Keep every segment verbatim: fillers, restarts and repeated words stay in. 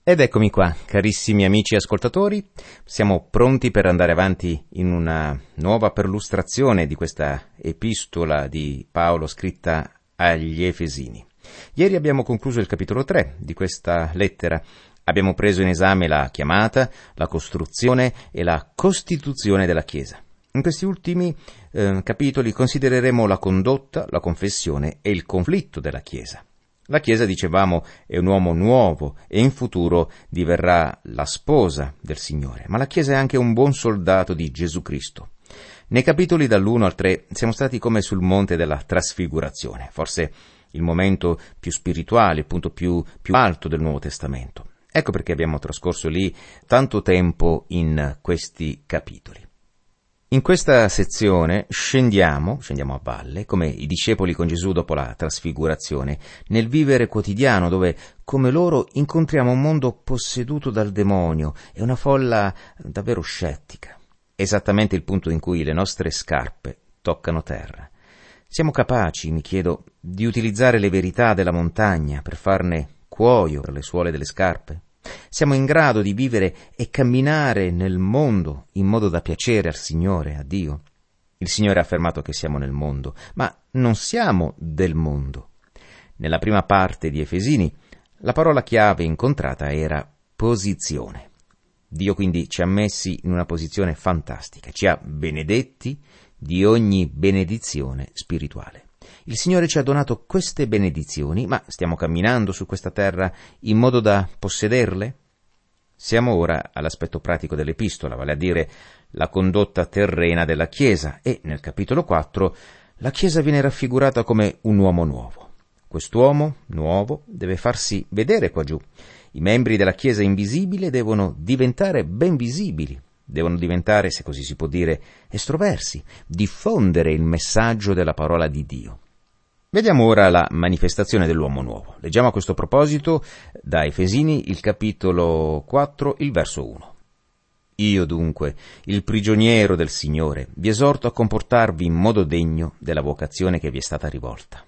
Ed eccomi qua, carissimi amici ascoltatori, siamo pronti per andare avanti in una nuova perlustrazione di questa epistola di Paolo scritta agli Efesini. Ieri abbiamo concluso il capitolo tre di questa lettera. Abbiamo preso in esame la chiamata, la costruzione e la costituzione della Chiesa. In questi ultimi eh, capitoli considereremo la condotta, la confessione e il conflitto della Chiesa. La Chiesa, dicevamo, è un uomo nuovo e in futuro diverrà la sposa del Signore, ma la Chiesa è anche un buon soldato di Gesù Cristo. Nei capitoli dall'uno al tre siamo stati come sul monte della trasfigurazione, forse il momento più spirituale, il punto più, più alto del Nuovo Testamento. Ecco perché abbiamo trascorso lì tanto tempo in questi capitoli. In questa sezione scendiamo, scendiamo a valle, come i discepoli con Gesù dopo la trasfigurazione, nel vivere quotidiano dove, come loro, incontriamo un mondo posseduto dal demonio e una folla davvero scettica. Esattamente il punto in cui le nostre scarpe toccano terra. Siamo capaci, mi chiedo, di utilizzare le verità della montagna per farne cuoio per le suole delle scarpe? Siamo in grado di vivere e camminare nel mondo in modo da piacere al Signore, a Dio? Il Signore ha affermato che siamo nel mondo, ma non siamo del mondo. Nella prima parte di Efesini, la parola chiave incontrata era posizione. Dio quindi ci ha messi in una posizione fantastica, ci ha benedetti di ogni benedizione spirituale. Il Signore ci ha donato queste benedizioni, ma stiamo camminando su questa terra in modo da possederle? Siamo ora all'aspetto pratico dell'epistola, vale a dire la condotta terrena della Chiesa, e nel capitolo quattro la Chiesa viene raffigurata come un uomo nuovo. Quest'uomo nuovo deve farsi vedere qua giù. I membri della Chiesa invisibile devono diventare ben visibili. Devono diventare, se così si può dire, estroversi, diffondere il messaggio della parola di Dio. Vediamo ora la manifestazione dell'uomo nuovo. Leggiamo a questo proposito da Efesini il capitolo quattro, il verso uno. Io dunque, il prigioniero del Signore, vi esorto a comportarvi in modo degno della vocazione che vi è stata rivolta.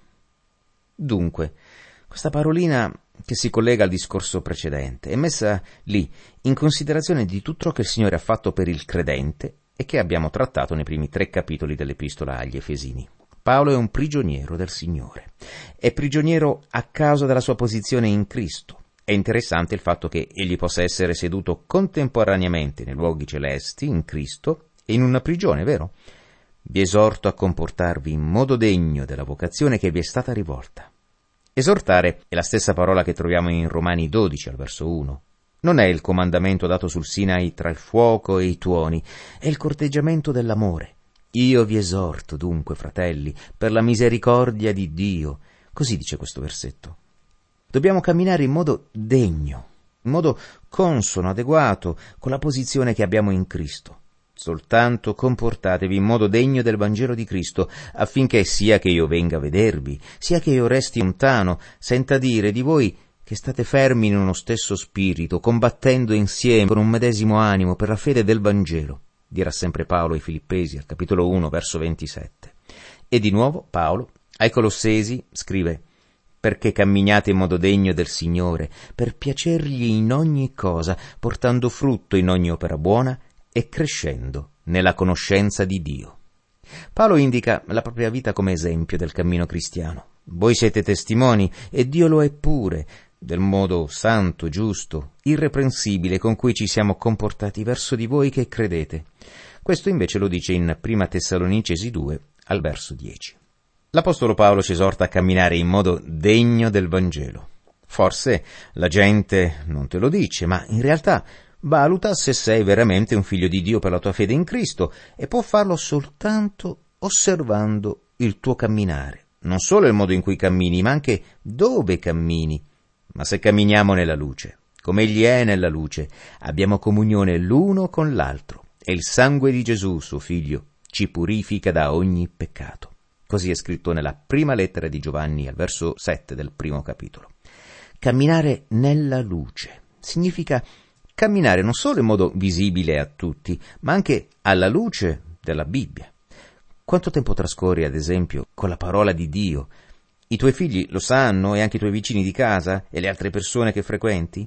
Dunque, questa parolina che si collega al discorso precedente è messa lì in considerazione di tutto ciò che il Signore ha fatto per il credente e che abbiamo trattato nei primi tre capitoli dell'epistola agli Efesini. Paolo è un prigioniero del Signore. È prigioniero a causa della sua posizione in Cristo. È interessante il fatto che egli possa essere seduto contemporaneamente nei luoghi celesti, in Cristo, e in una prigione, vero? Vi esorto a comportarvi in modo degno della vocazione che vi è stata rivolta. Esortare è la stessa parola che troviamo in Romani dodici, al verso uno. Non è il comandamento dato sul Sinai tra il fuoco e i tuoni, è il corteggiamento dell'amore. Io vi esorto dunque, fratelli, per la misericordia di Dio. Così dice questo versetto. Dobbiamo camminare in modo degno, in modo consono, adeguato, con la posizione che abbiamo in Cristo. Soltanto comportatevi in modo degno del Vangelo di Cristo, affinché sia che io venga a vedervi, sia che io resti lontano, senta dire di voi che state fermi in uno stesso spirito, combattendo insieme con un medesimo animo per la fede del Vangelo, dirà sempre Paolo ai Filippesi, al capitolo uno, verso ventisette. E di nuovo Paolo, ai Colossesi, scrive: perché camminiate in modo degno del Signore, per piacergli in ogni cosa, portando frutto in ogni opera buona e crescendo nella conoscenza di Dio. Paolo indica la propria vita come esempio del cammino cristiano. Voi siete testimoni, e Dio lo è pure, del modo santo, giusto, irreprensibile con cui ci siamo comportati verso di voi che credete. Questo invece lo dice in prima Tessalonicesi due, al verso dieci. L'Apostolo Paolo ci esorta a camminare in modo degno del Vangelo. Forse la gente non te lo dice, ma in realtà valuta se sei veramente un figlio di Dio per la tua fede in Cristo, e può farlo soltanto osservando il tuo camminare. Non solo il modo in cui cammini, ma anche dove cammini. Ma se camminiamo nella luce, come Egli è nella luce, abbiamo comunione l'uno con l'altro, e il sangue di Gesù, suo Figlio, ci purifica da ogni peccato. Così è scritto nella prima lettera di Giovanni, al verso sette del primo capitolo. Camminare nella luce significa camminare non solo in modo visibile a tutti, ma anche alla luce della Bibbia. Quanto tempo trascorri, ad esempio, con la parola di Dio? I tuoi figli lo sanno, e anche i tuoi vicini di casa e le altre persone che frequenti?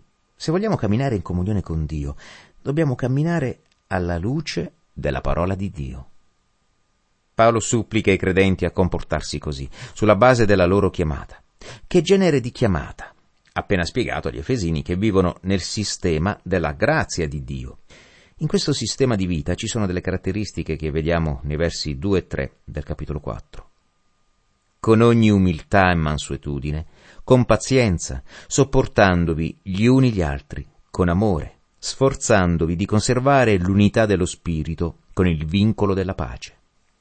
Se vogliamo camminare in comunione con Dio, dobbiamo camminare alla luce della parola di Dio. Paolo supplica i credenti a comportarsi così, sulla base della loro chiamata. Che genere di chiamata? Appena spiegato agli Efesini che vivono nel sistema della grazia di Dio. In questo sistema di vita ci sono delle caratteristiche che vediamo nei versi due e tre del capitolo quattro. Con ogni umiltà e mansuetudine, con pazienza, sopportandovi gli uni gli altri, con amore, sforzandovi di conservare l'unità dello spirito con il vincolo della pace.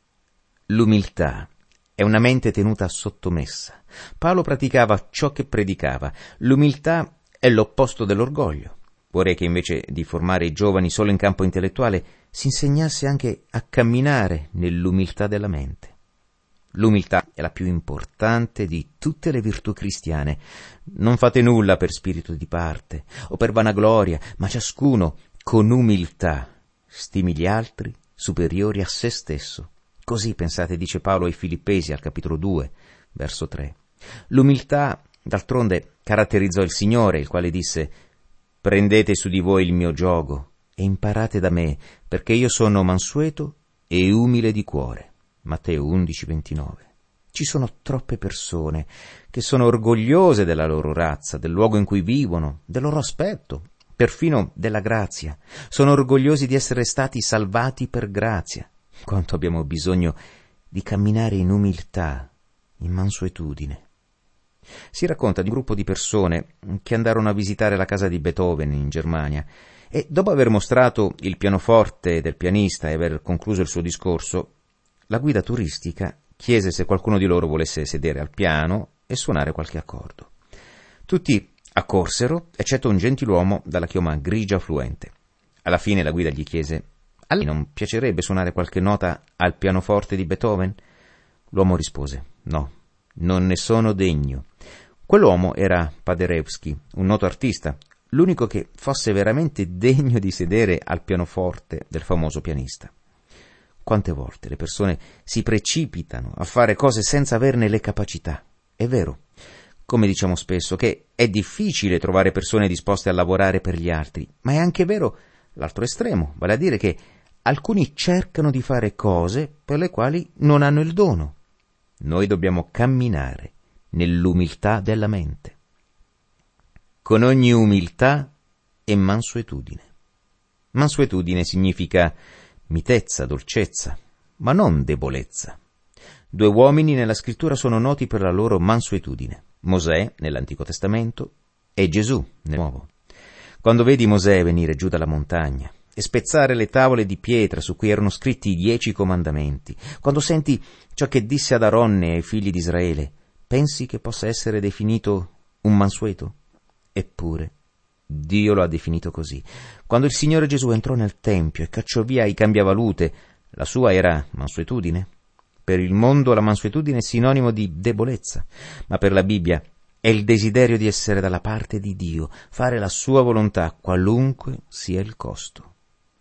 L'umiltà è una mente tenuta sottomessa. Paolo praticava ciò che predicava. L'umiltà è l'opposto dell'orgoglio. Vorrei che invece di formare i giovani solo in campo intellettuale si insegnasse anche a camminare nell'umiltà della mente. L'umiltà è la più importante di tutte le virtù cristiane. Non fate nulla per spirito di parte o per vanagloria, ma ciascuno con umiltà stimi gli altri superiori a se stesso. Così pensate, dice Paolo ai Filippesi al capitolo due, verso tre. L'umiltà, d'altronde, caratterizzò il Signore, il quale disse: «Prendete su di voi il mio giogo e imparate da me, perché io sono mansueto e umile di cuore». Matteo undici ventinove. Ci sono troppe persone che sono orgogliose della loro razza, del luogo in cui vivono, del loro aspetto, perfino della grazia. Sono orgogliosi di essere stati salvati per grazia. Quanto abbiamo bisogno di camminare in umiltà, in mansuetudine. Si racconta di un gruppo di persone che andarono a visitare la casa di Beethoven in Germania e dopo aver mostrato il pianoforte del pianista e aver concluso il suo discorso, la guida turistica chiese se qualcuno di loro volesse sedere al piano e suonare qualche accordo. Tutti accorsero, eccetto un gentiluomo dalla chioma grigia fluente. Alla fine la guida gli chiese: «A lei non piacerebbe suonare qualche nota al pianoforte di Beethoven?» L'uomo rispose: «No, non ne sono degno». Quell'uomo era Paderewski, un noto artista, l'unico che fosse veramente degno di sedere al pianoforte del famoso pianista. Quante volte le persone si precipitano a fare cose senza averne le capacità. È vero, come diciamo spesso, che è difficile trovare persone disposte a lavorare per gli altri, ma è anche vero l'altro estremo, vale a dire che alcuni cercano di fare cose per le quali non hanno il dono. Noi dobbiamo camminare nell'umiltà della mente, con ogni umiltà e mansuetudine. Mansuetudine significa mitezza, dolcezza, ma non debolezza. Due uomini nella scrittura sono noti per la loro mansuetudine: Mosè nell'Antico Testamento e Gesù nel Nuovo. Quando vedi Mosè venire giù dalla montagna e spezzare le tavole di pietra su cui erano scritti i dieci comandamenti, quando senti ciò che disse ad Aronne e ai figli di Israele, pensi che possa essere definito un mansueto? Eppure Dio lo ha definito così. Quando il Signore Gesù entrò nel Tempio e cacciò via i cambiavalute, la sua era mansuetudine? Per il mondo la mansuetudine è sinonimo di debolezza, ma per la Bibbia è il desiderio di essere dalla parte di Dio, fare la sua volontà, qualunque sia il costo.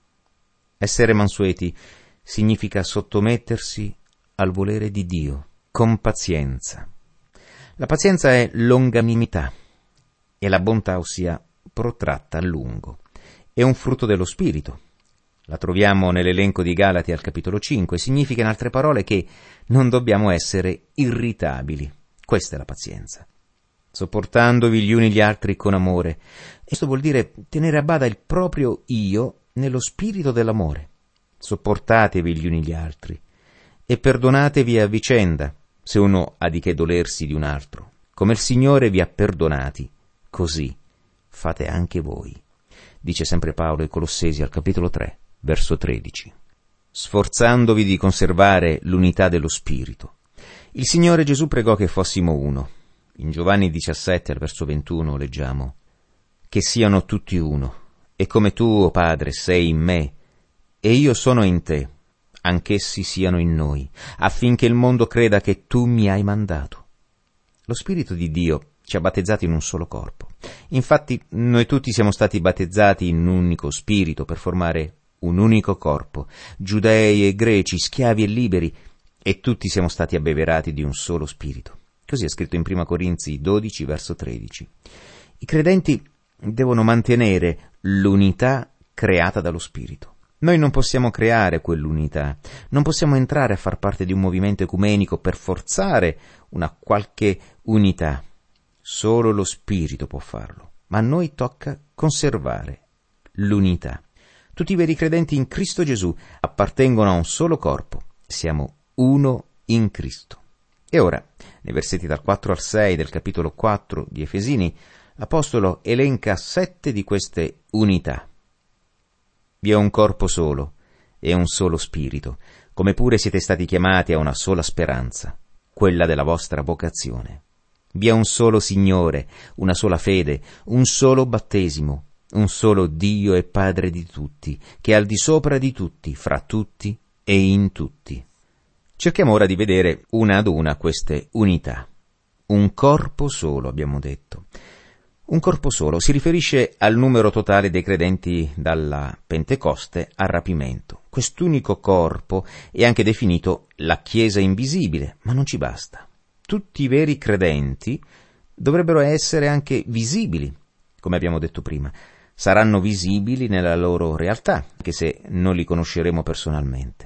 Essere mansueti significa sottomettersi al volere di Dio, con pazienza. La pazienza è longanimità e la bontà, ossia protratta a lungo. È un frutto dello spirito. La troviamo nell'elenco di Galati al capitolo cinque. Significa, in altre parole, che non dobbiamo essere irritabili. Questa è la pazienza. Sopportandovi gli uni gli altri con amore. Questo vuol dire tenere a bada il proprio io nello spirito dell'amore. Sopportatevi gli uni gli altri e perdonatevi a vicenda, se uno ha di che dolersi di un altro. Come il Signore vi ha perdonati, così fate anche voi, dice sempre Paolo ai Colossesi al capitolo tre, verso tredici. Sforzandovi di conservare l'unità dello spirito. Il Signore Gesù pregò che fossimo uno. In Giovanni diciassette, al verso ventuno, leggiamo: «Che siano tutti uno, e come tu, o Padre, sei in me, e io sono in te, anch'essi siano in noi, affinché il mondo creda che tu mi hai mandato». Lo Spirito di Dio ci ha battezzati in un solo corpo. Infatti noi tutti siamo stati battezzati in un unico spirito per formare un unico corpo, giudei e greci, schiavi e liberi, e tutti siamo stati abbeverati di un solo spirito. Così è scritto in prima Corinzi dodici, verso tredici. I credenti devono mantenere l'unità creata dallo Spirito. Noi non possiamo creare quell'unità, non possiamo entrare a far parte di un movimento ecumenico per forzare una qualche unità. Solo lo Spirito può farlo, ma a noi tocca conservare l'unità. Tutti i veri credenti in Cristo Gesù appartengono a un solo corpo, siamo uno in Cristo. E ora, nei versetti dal quattro al sei del capitolo quattro di Efesini, l'Apostolo elenca sette di queste unità. Vi è un corpo solo e un solo spirito, come pure siete stati chiamati a una sola speranza, quella della vostra vocazione. Vi è un solo Signore, una sola fede, un solo battesimo, un solo Dio e Padre di tutti, che è al di sopra di tutti, fra tutti e in tutti. Cerchiamo ora di vedere una ad una queste unità. Un corpo solo, abbiamo detto. Un corpo solo si riferisce al numero totale dei credenti dalla Pentecoste al rapimento. Quest'unico corpo è anche definito la Chiesa invisibile, ma non ci basta. Tutti i veri credenti dovrebbero essere anche visibili, come abbiamo detto prima. Saranno visibili nella loro realtà, anche se non li conosceremo personalmente.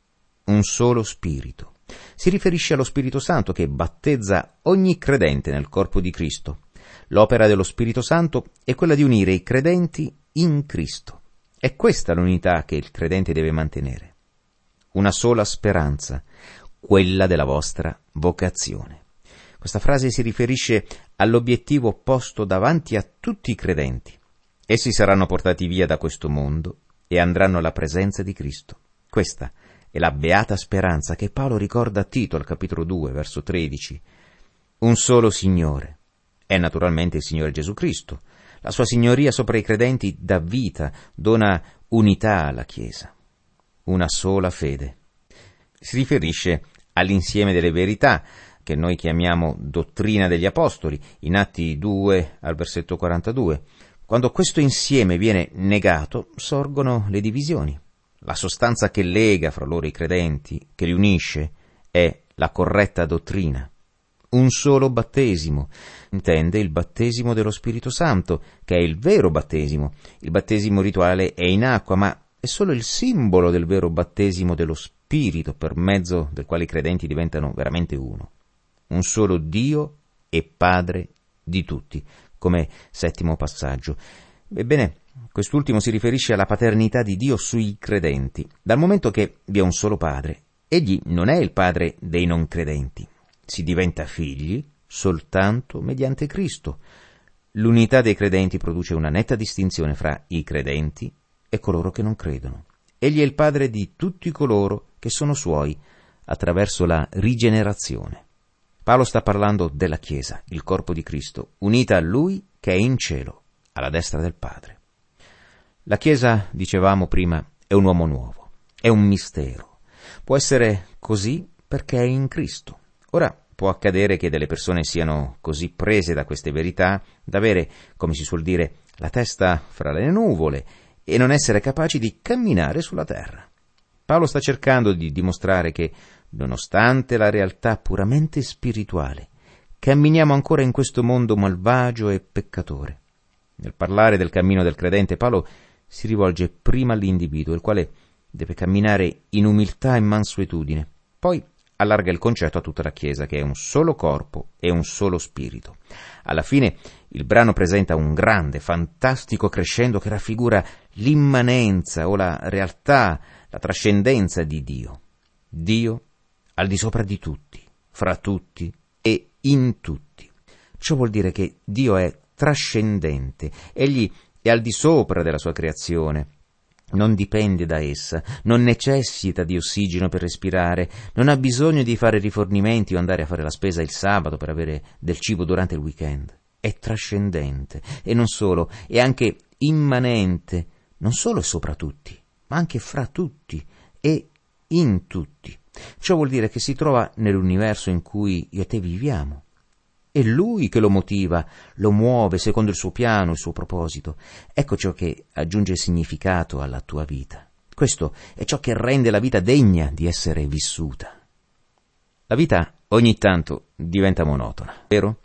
Un solo Spirito. Si riferisce allo Spirito Santo che battezza ogni credente nel corpo di Cristo. L'opera dello Spirito Santo è quella di unire i credenti in Cristo. È questa l'unità che il credente deve mantenere. Una sola speranza, quella della vostra vocazione. Questa frase si riferisce all'obiettivo posto davanti a tutti i credenti. Essi saranno portati via da questo mondo e andranno alla presenza di Cristo. Questa è la beata speranza che Paolo ricorda a Tito al capitolo due, verso tredici. Un solo Signore. È naturalmente il Signore Gesù Cristo. La sua signoria sopra i credenti dà vita, dona unità alla Chiesa. Una sola fede. Si riferisce all'insieme delle verità, che noi chiamiamo dottrina degli Apostoli, in Atti due al versetto quarantadue. Quando questo insieme viene negato, sorgono le divisioni. La sostanza che lega fra loro i credenti, che li unisce, è la corretta dottrina. Un solo battesimo, intende il battesimo dello Spirito Santo, che è il vero battesimo. Il battesimo rituale è in acqua, ma è solo il simbolo del vero battesimo dello Spirito, per mezzo del quale i credenti diventano veramente uno. Un solo Dio e Padre di tutti, come settimo passaggio. Ebbene, quest'ultimo si riferisce alla paternità di Dio sui credenti, dal momento che vi è un solo Padre. Egli non è il Padre dei non credenti. Si diventa figli soltanto mediante Cristo. L'unità dei credenti produce una netta distinzione fra i credenti e coloro che non credono. Egli è il Padre di tutti coloro che sono suoi attraverso la rigenerazione. Paolo sta parlando della Chiesa, il corpo di Cristo, unita a Lui che è in cielo, alla destra del Padre. La Chiesa, dicevamo prima, è un uomo nuovo, è un mistero. Può essere così perché è in Cristo. Ora, può accadere che delle persone siano così prese da queste verità da avere, come si suol dire, la testa fra le nuvole e non essere capaci di camminare sulla terra. Paolo sta cercando di dimostrare che, nonostante la realtà puramente spirituale, camminiamo ancora in questo mondo malvagio e peccatore. Nel parlare del cammino del credente, Paolo si rivolge prima all'individuo, il quale deve camminare in umiltà e mansuetudine. Poi allarga il concetto a tutta la Chiesa, che è un solo corpo e un solo spirito. Alla fine il brano presenta un grande, fantastico crescendo che raffigura l'immanenza o la realtà, la trascendenza di Dio. Dio al di sopra di tutti, fra tutti e in tutti. Ciò vuol dire che Dio è trascendente, egli è al di sopra della sua creazione, non dipende da essa, non necessita di ossigeno per respirare, non ha bisogno di fare rifornimenti o andare a fare la spesa il sabato per avere del cibo durante il weekend. È trascendente e non solo, è anche immanente, non solo sopra tutti, ma anche fra tutti e in tutti. Ciò vuol dire che si trova nell'universo in cui io e te viviamo. È Lui che lo motiva, lo muove secondo il suo piano, il suo proposito. Ecco ciò che aggiunge significato alla tua vita. Questo è ciò che rende la vita degna di essere vissuta. La vita ogni tanto diventa monotona, vero?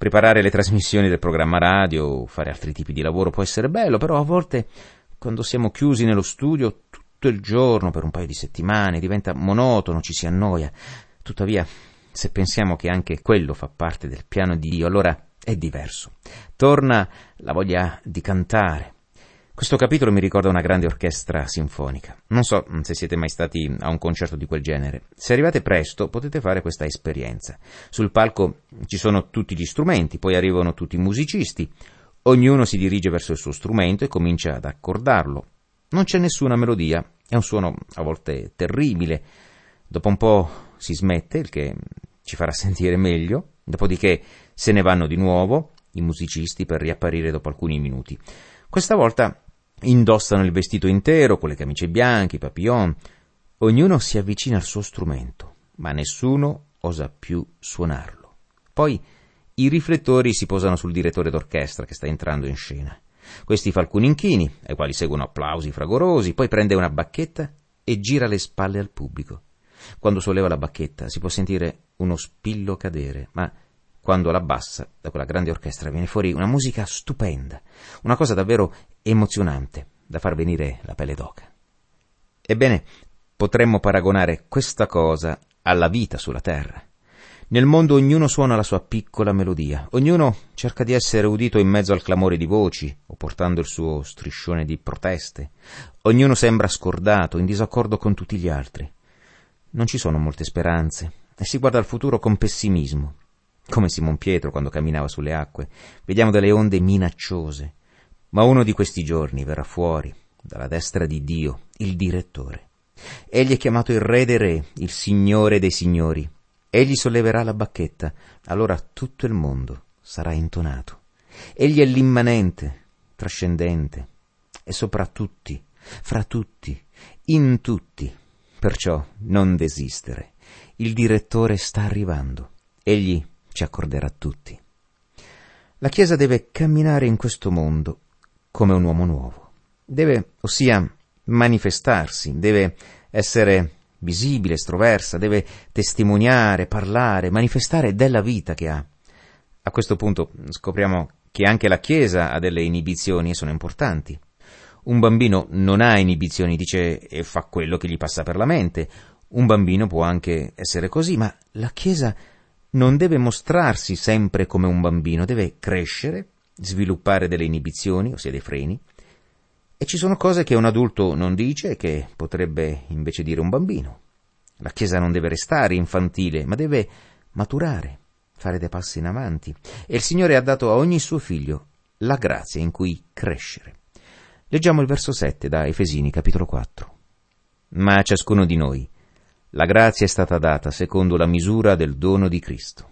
Preparare le trasmissioni del programma radio, fare altri tipi di lavoro può essere bello, però a volte, quando siamo chiusi nello studio tutto il giorno per un paio di settimane, diventa monotono, ci si annoia. Tuttavia, se pensiamo che anche quello fa parte del piano di Dio, allora è diverso. Torna la voglia di cantare. Questo capitolo mi ricorda una grande orchestra sinfonica. Non so se siete mai stati a un concerto di quel genere. Se arrivate presto potete fare questa esperienza. Sul palco ci sono tutti gli strumenti, poi arrivano tutti i musicisti. Ognuno si dirige verso il suo strumento e comincia ad accordarlo. Non c'è nessuna melodia, è un suono a volte terribile. Dopo un po' si smette, il che ci farà sentire meglio. Dopodiché se ne vanno di nuovo i musicisti per riapparire dopo alcuni minuti. Questa volta indossano il vestito intero, con le camicie bianche, i papillon. Ognuno si avvicina al suo strumento, ma nessuno osa più suonarlo. Poi i riflettori si posano sul direttore d'orchestra che sta entrando in scena. Questi fa alcuni inchini, ai quali seguono applausi fragorosi, poi prende una bacchetta e gira le spalle al pubblico. Quando solleva la bacchetta si può sentire uno spillo cadere, ma quando la abbassa, da quella grande orchestra viene fuori una musica stupenda, una cosa davvero emozionante, da far venire la pelle d'oca. Ebbene, potremmo paragonare questa cosa alla vita sulla terra. Nel mondo ognuno suona la sua piccola melodia, ognuno cerca di essere udito in mezzo al clamore di voci o portando il suo striscione di proteste. Ognuno sembra scordato, in disaccordo con tutti gli altri. Non ci sono molte speranze e si guarda al futuro con pessimismo. Come Simon Pietro quando camminava sulle acque, vediamo delle onde minacciose. Ma uno di questi giorni verrà fuori, dalla destra di Dio, il direttore. Egli è chiamato il Re dei Re, il Signore dei Signori. Egli solleverà la bacchetta, allora tutto il mondo sarà intonato. Egli è l'immanente, trascendente, e sopra tutti, fra tutti, in tutti. Perciò non desistere. Il direttore sta arrivando. Egli ci accorderà tutti. La Chiesa deve camminare in questo mondo come un uomo nuovo. Deve, ossia, manifestarsi, deve essere visibile, estroversa, deve testimoniare, parlare, manifestare della vita che ha. A questo punto scopriamo che anche la Chiesa ha delle inibizioni e sono importanti. Un bambino non ha inibizioni, dice e fa quello che gli passa per la mente. Un bambino può anche essere così, ma la Chiesa non deve mostrarsi sempre come un bambino, deve crescere, sviluppare delle inibizioni, ossia dei freni, e ci sono cose che un adulto non dice e che potrebbe invece dire un bambino. La Chiesa non deve restare infantile, ma deve maturare, fare dei passi in avanti, e il Signore ha dato a ogni suo figlio la grazia in cui crescere. Leggiamo il verso sette da Efesini, capitolo quattro. Ma a ciascuno di noi la grazia è stata data secondo la misura del dono di Cristo.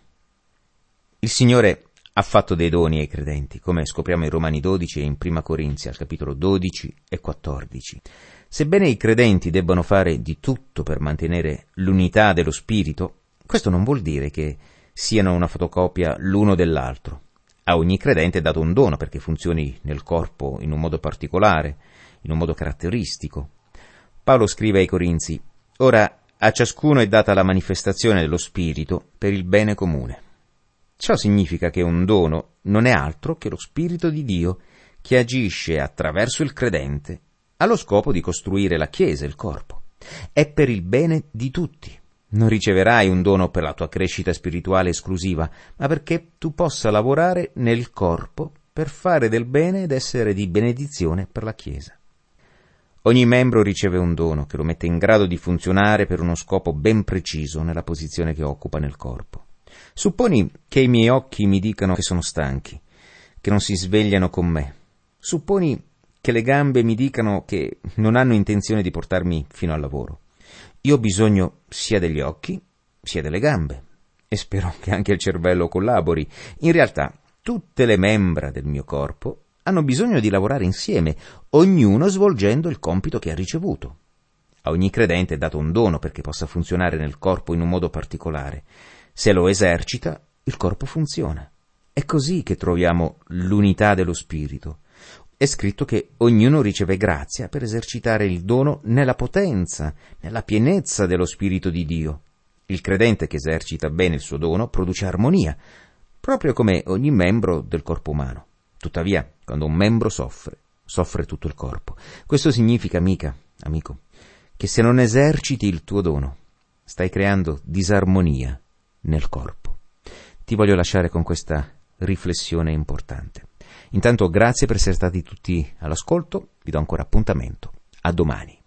Il Signore ha fatto dei doni ai credenti, come scopriamo in Romani dodici e in Prima Corinzi, al capitolo dodici e quattordici. Sebbene i credenti debbano fare di tutto per mantenere l'unità dello Spirito, questo non vuol dire che siano una fotocopia l'uno dell'altro. A ogni credente è dato un dono perché funzioni nel corpo in un modo particolare, in un modo caratteristico. Paolo scrive ai Corinzi: «Ora a ciascuno è data la manifestazione dello Spirito per il bene comune». Ciò significa che un dono non è altro che lo Spirito di Dio che agisce attraverso il credente allo scopo di costruire la Chiesa, il corpo. È per il bene di tutti. Non riceverai un dono per la tua crescita spirituale esclusiva, ma perché tu possa lavorare nel corpo per fare del bene ed essere di benedizione per la Chiesa. Ogni membro riceve un dono che lo mette in grado di funzionare per uno scopo ben preciso nella posizione che occupa nel corpo. Supponi che i miei occhi mi dicano che sono stanchi, che non si svegliano con me. Supponi che le gambe mi dicano che non hanno intenzione di portarmi fino al lavoro. Io ho bisogno sia degli occhi sia delle gambe, e spero che anche il cervello collabori. In realtà, tutte le membra del mio corpo hanno bisogno di lavorare insieme, ognuno svolgendo il compito che ha ricevuto. A ogni credente è dato un dono perché possa funzionare nel corpo in un modo particolare. Se lo esercita, il corpo funziona. È così che troviamo l'unità dello Spirito. È scritto che ognuno riceve grazia per esercitare il dono nella potenza, nella pienezza dello Spirito di Dio. Il credente che esercita bene il suo dono produce armonia, proprio come ogni membro del corpo umano. Tuttavia, quando un membro soffre, soffre tutto il corpo. Questo significa, amica, amico, che se non eserciti il tuo dono, stai creando disarmonia nel corpo. Ti voglio lasciare con questa riflessione importante. Intanto grazie per essere stati tutti all'ascolto, vi do ancora appuntamento. A domani.